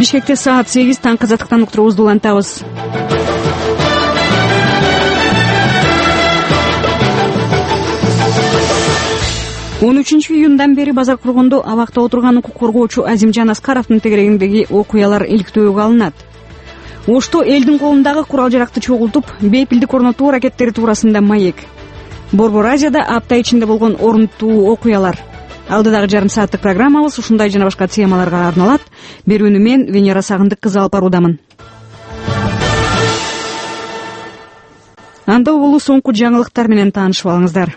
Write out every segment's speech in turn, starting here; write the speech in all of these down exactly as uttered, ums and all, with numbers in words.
Бишкекте саат сегиз таңкы азаттыктан уктуруубузду улантабыз. он үчүнчү июндан бери базар кургондо абакта отурган укук коргоочу Азимжан Аскаровдун тегерегиндеги окуялар иликтөөгө алынат. Ошто элдин колундагы курал жаракты чогултуп, бейпилдик орнотуу аракеттери туурасында маек. Борбор Азияда апта ичинде болгон орунттуу окуялар. Алдыдагы жарым сааттык программабыз ушундай жана башка темаларга арналат. Берүүнү мен Венера Сагындык кызы алып баруудамын. Анда улуу соңку жаңылыктар менен таанышып алыңыздар.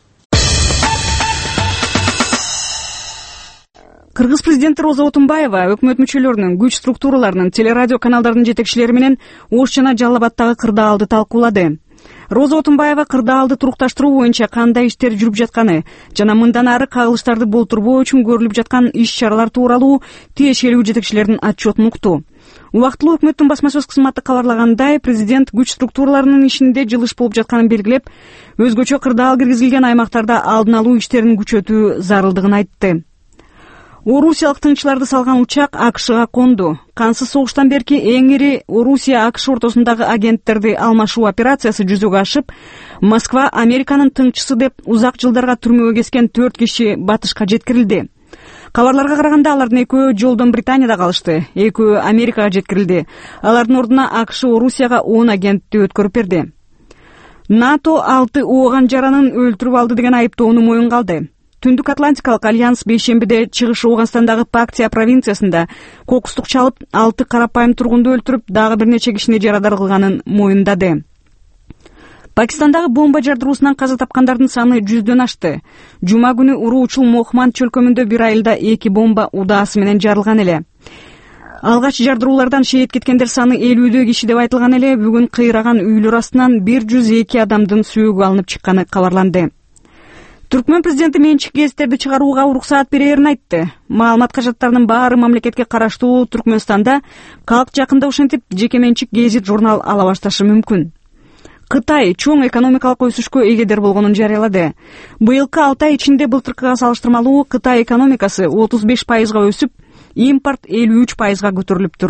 Кыргыз президенти Роза Отунбаева өкмөт мүчөлөрүнүн, күч структураларынын, телерадио каналдардын жетекчилери менен Ош жана Жалал Абадтагы кырдаалды талкуулады. Роза Отунбаева кырдаалды турукташтыруу боюнча кандай иштер жүрүп жатканы жана мындан ары кагылыштарды болтурбоо үчүн көрүлүп жаткан иш-чаралар тууралуу тиешелүү жетекчилердин отчетун укту. Убактылуу өкмөттүн басма сөз кызматы кабарлагандай, президент күч структураларынын ишинде жылыш болуп жатканын белгилеп, өзгөчө кырдаал киргизилген аймактарда алдын алуу иштерин күчөтүү зарылдыгын айтты. Орусиялык тыңчыларды салган учак АКШга конду. Кансыз согуштан берки эң ири Орусия-АКШ ортосундагы агенттерди алмашуу операциясы жүзөгө ашып, Москва Американын тыңчысы деп узак жылдарга түрмөгө кескен төрт киши батышка жеткирилди. Кабарларга караганда алардын экөө жолдон Британияда калышты, экөө Америкага жеткирилди. Алардын ордуна АКШ Орусияга он агентти өткөрүп берди. НАТО алты ооган жаранын өлтүрүп алды деген айыптоону моюнга алды. Түндүк Атлантикалык альянс бейшембиде Чыгыш Ооганстандагы Пактия провинциясында кокустук чалып, алты карапайым тургунду өлтүрүп, дагы бир нече кишини жарадар кылганын моюндады. Пакистандагы бомба жардыруусунан каза тапкандардын саны жүздөн ашты. Жума күнү уруучул Мохманд чөлкөмүндө бир айылда эки бомба удаасы менен жарылган эле. Алгач жардыруулардан шейит кеткендер саны элүүдө киши деп айтылган эле, бүгүн кыйраган үйлөр астынан бир жүз эки адамдын сүйөгү алынып чыкканы кабарланды. Түркмөн президенти менчик гезиттерди чыгарууга уруксаат берерин айтты. Маалымат кажаттарынын баары мамлекетке караштуу Түркмөнстанда калк жакында ушинтип жеке менчик гезит журнал ала башташы мүмкүн. Кытай чоң экономикалык өсүшкө эгедер болгонун жарыялады. Быйылкы алты ай ичинде былтыркыга салыштырмалуу Кытай экономикасы отуз беш пайызга өсүп, импорт элүү үч пайызга көтөрүлүптүр.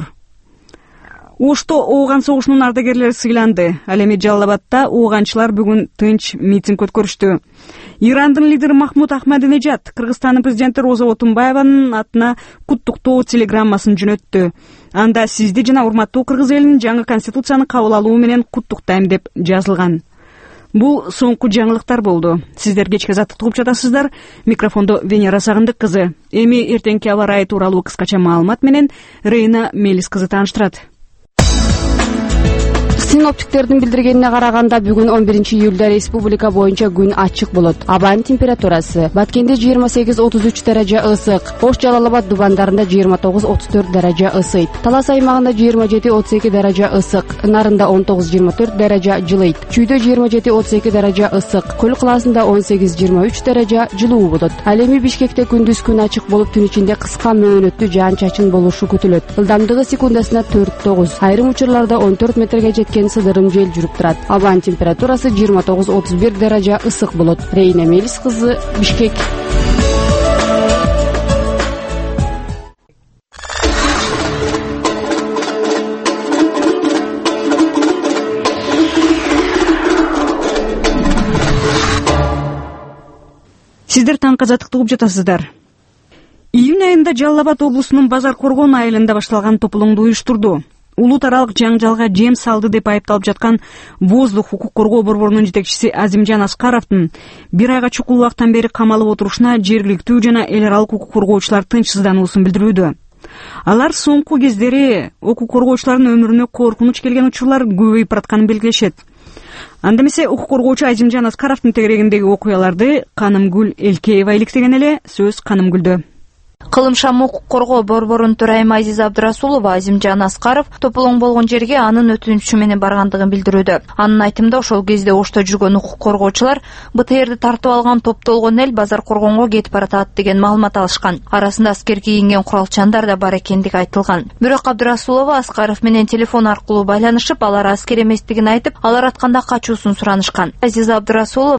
Ошто Ооган согушунун ардагерлери сыйланды. Ал эми Жалал Абадта ооганчылар бүгүн тынч митинг өткөрүштү. Ирандын лидери Махмуд Ахмадинежад Кыргызстандын президенти Роза Отунбаеванын атына куттуктоо телеграммасын жөнөттү. Анда сизди жана урматтуу кыргыз элинин жаңы конституцияны кабыл алуу менен куттуктайм деп жазылган. Бул соңку жаңылыктар болду. Сиздер кечки азаттыкты угуп жатасыздар. Микрофондо Венера Сагындык кызы. Эми эртеңки аба ырайы тууралуу кыскача маалымат менен Рейна Мелис кызы тааныштырат. Синоптиктердин билдиргенине караганда бүгүн он биринчи июлда республика боюнча күн ачык болот. Абанын температурасы Баткенде жыйырма сегиз отуз үч даража ысык, Ош Жалал Абад Дубандарында жыйырма тогуз отуз төрт даража ысыйт. Талас аймагында жыйырма жети отуз эки даража ысык, Нарында он тогуз жыйырма төрт даража жылыйт. Чүйдө жыйырма жети отуз эки даража ысык, Көл калаасында он сегиз жыйырма үч даража жылуу болот. Ал эми Бишкекте күндүз күн ачык болуп, түн ичинде кыска мөөнөттүү жаан-чачын болушу күтүлөт. Ылдамдыгы секундасына төрт тогуз, айрым учурларда он төрт метрге жеткен сыдырым жел жүрүп турат. Абанын температурасы жыйырма тогуз отуз бир даража ысык болот. Рейна Мелис кызы, Бишкек. Сиздер таңкы азаттыкты угуп жатасыздар. Июнь айында Жалал Абад облусунун Базар Коргон айылында башталган тополоңду уюштурду. Улут аралык жаңжалга жем салды деп айыпталып жаткан Воздух укук коргоо борборунун жетекчиси Азимжан Аскаровдун бир айга чукул убактан бери камалып отурушуна жергиликтүү жана эл аралык укук коргоочулар тынчсыздануусун билдирүүдө. Алар соңку кездери укук коргоочулардын өмүрүнө коркунуч келген учурлар көбөйүп баратканын белгилешет. Анда эмесе укук коргоочу Азимжан Аскаровдун тегерегиндеги окуяларды Канымгүл Элкеева иликтеген эле. Сөз Канымгүлдө. Кылымшам укук коргоо борборунун төрайымы Азиза Абдырасулова Азимжан Аскаров тополоң болгон жерге анын өтүнүчү менен баргандыгын билдирүүдө. Анын айтымында ошол кезде Ошто жүргөн укук коргоочулар БТРди тартып алган топтолгон эл Базар Коргонго кетип баратат деген маалымат алышкан. Арасында аскер кийинген куралчандар да бар экендиги айтылган. Бирок Абдырасулова Аскаров менен телефон аркылуу байланышып, алар аскер эместигин айтып, алар атканда качуусун суранышкан. Азиза Абдырасулова